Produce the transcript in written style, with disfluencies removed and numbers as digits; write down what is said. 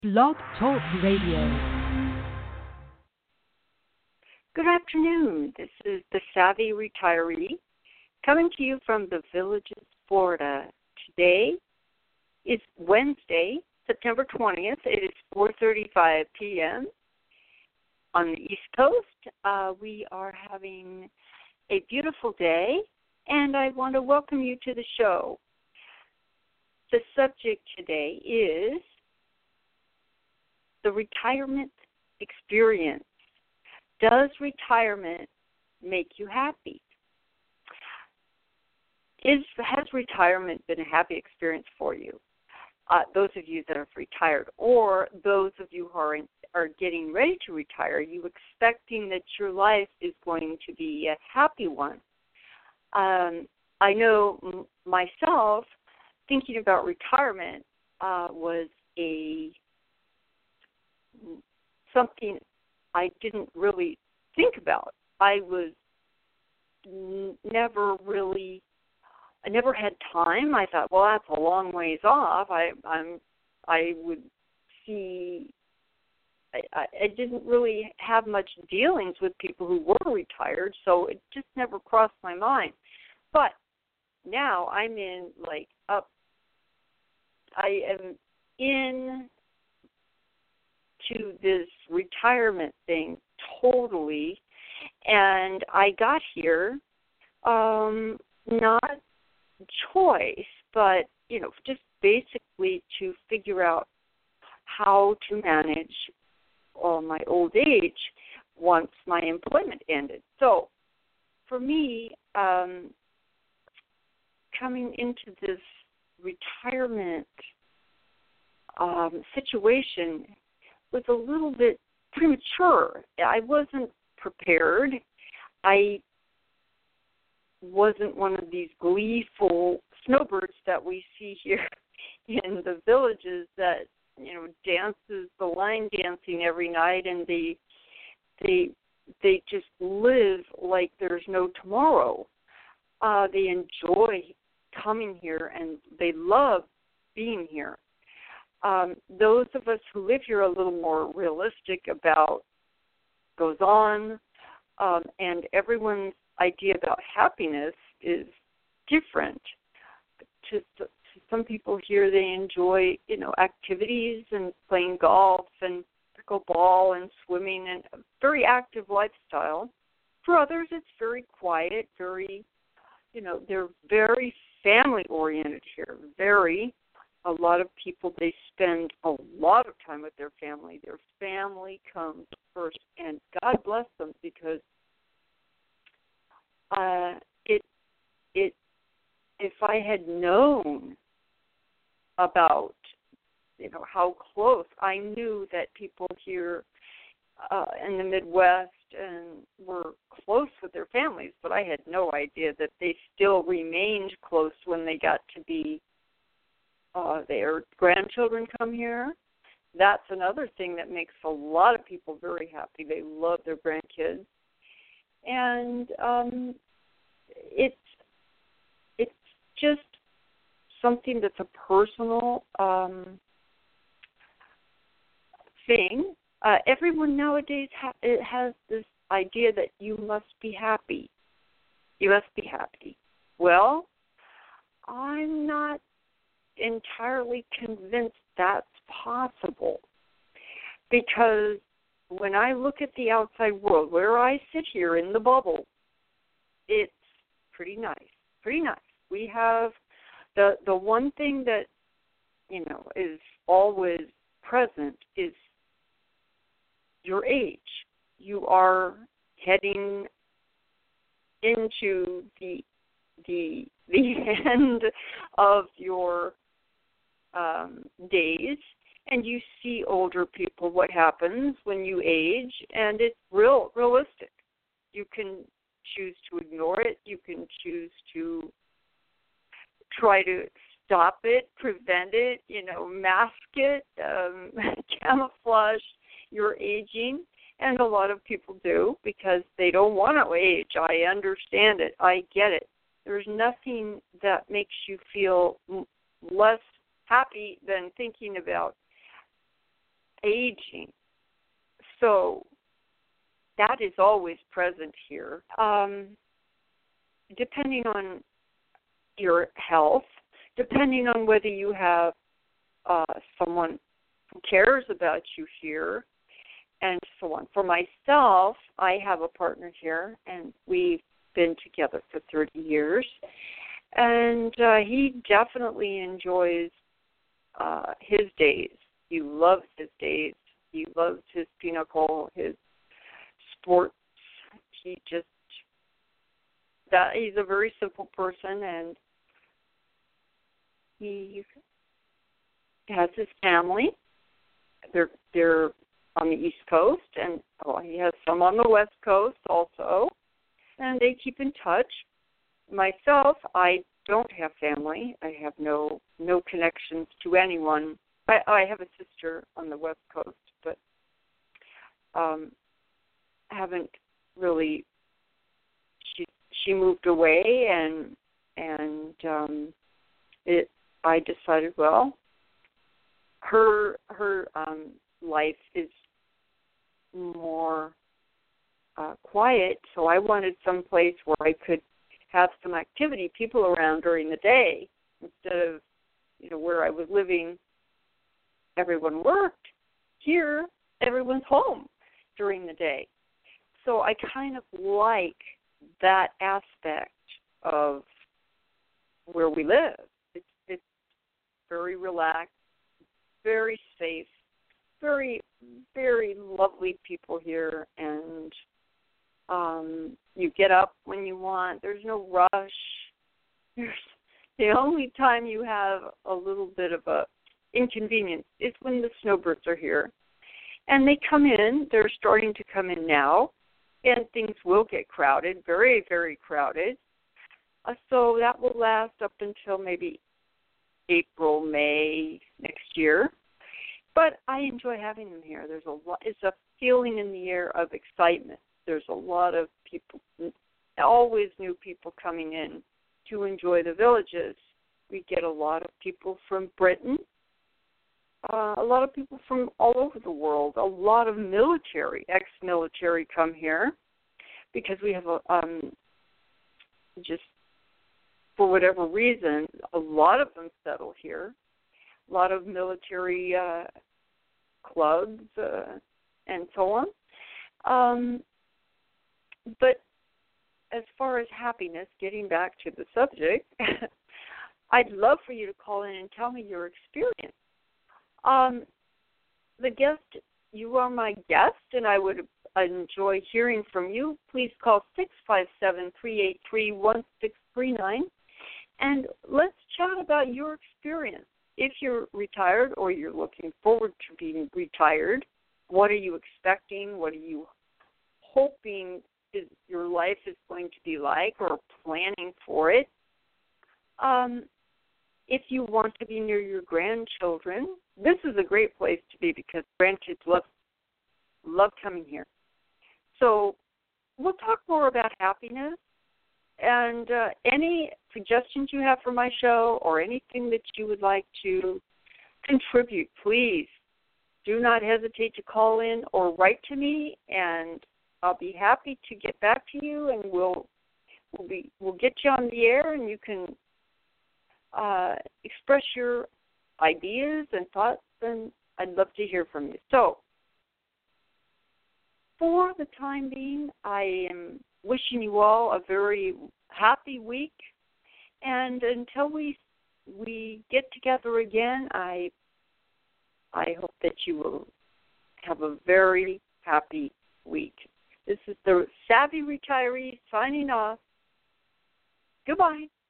Blog Talk Radio. Good afternoon. This is the Savvy Retiree coming to you from the Villages, Florida. Today is Wednesday, September 20th. It is 4:35 p.m. on the East Coast. We are having a beautiful day, and I want to welcome you to the show. The subject today is the retirement experience. Does retirement make you happy? Has retirement been a happy experience for you? Those of you that have retired, or those of you who are getting ready to retire, are you expecting that your life is going to be a happy one? I know myself, thinking about retirement was something I didn't really think about. I never had time. I thought, well, that's a long ways off. I didn't really have much dealings with people who were retired, so it just never crossed my mind. But now I'm I am in to this retirement thing totally, and I got here not choice, but just basically to figure out how to manage my old age once my employment ended. So for me, coming into this retirement situation was a little bit premature. I wasn't prepared. I wasn't one of these gleeful snowbirds that we see here in the villages that, dances the line dancing every night, and they just live like there's no tomorrow. They enjoy coming here, and they love being here. Those of us who live here are a little more realistic about goes on, and everyone's idea about happiness is different. To some people here, they enjoy, activities and playing golf and pickleball and swimming and a very active lifestyle. For others, it's very quiet, very, they're very family-oriented here, a lot of people, they spend a lot of time with their family. Their family comes first, and God bless them, because if I had known about, how close, I knew that people here in the Midwest and were close with their families, but I had no idea that they still remained close when they got to be their grandchildren come here. That's another thing that makes a lot of people very happy. They love their grandkids. And it's just something that's a personal thing. Everyone nowadays has this idea that you must be happy. You must be happy. Well, I'm not entirely convinced that's possible, because when I look at the outside world, where I sit here in the bubble, it's pretty nice. We have the one thing that is always present is your age. You are heading into the end of your days, and you see older people, what happens when you age, and it's realistic. You can choose to ignore it. You can choose to try to stop it, prevent it, mask it, camouflage your aging, and a lot of people do because they don't want to age. I understand it. I get it. There's nothing that makes you feel less happy than thinking about aging. So that is always present here. Depending on your health, depending on whether you have someone who cares about you here, and so on. For myself, I have a partner here, and we've been together for 30 years, and he definitely enjoys his days. He loves his days. He loves his pinochle, his sports. He's a very simple person, and he has his family. They're on the East Coast, and he has some on the West Coast also, and they keep in touch. Myself, I don't have family. I have no connections to anyone. I have a sister on the West Coast, but haven't really. She moved away, and I decided, well, her life is more quiet, so I wanted some place where I could have some activity, people around during the day, instead of, where I was living, everyone worked. Here, everyone's home during the day. So I kind of like that aspect of where we live. It's very relaxed, very safe, very, very lovely people here, and you get up when you want. There's no rush. The only time you have a little bit of a inconvenience is when the snowbirds are here. And they come in. They're starting to come in now, and things will get crowded, very, very crowded. So that will last up until maybe April, May next year. But I enjoy having them here. There's a lot. It's a feeling in the air of excitement. There's a lot of people, always new people coming in to enjoy the villages. We get a lot of people from Britain, a lot of people from all over the world. A lot of military, ex-military come here because we have just for whatever reason, a lot of them settle here. A lot of military clubs and so on. But as far as happiness, getting back to the subject, I'd love for you to call in and tell me your experience. You are my guest, and I would enjoy hearing from you. Please call 657-383-1639, and let's chat about your experience. If you're retired or you're looking forward to being retired, what are you expecting? What are you hoping your life is going to be like, or planning for it? If you want to be near your grandchildren, this is a great place to be because grandkids love coming here. So we'll talk more about happiness, and any suggestions you have for my show or anything that you would like to contribute, please do not hesitate to call in or write to me, and I'll be happy to get back to you, and we'll get you on the air, and you can express your ideas and thoughts, and I'd love to hear from you. So, for the time being, I am wishing you all a very happy week, and until we get together again, I hope that you will have a very happy week. This is the Savvy Retiree signing off. Goodbye.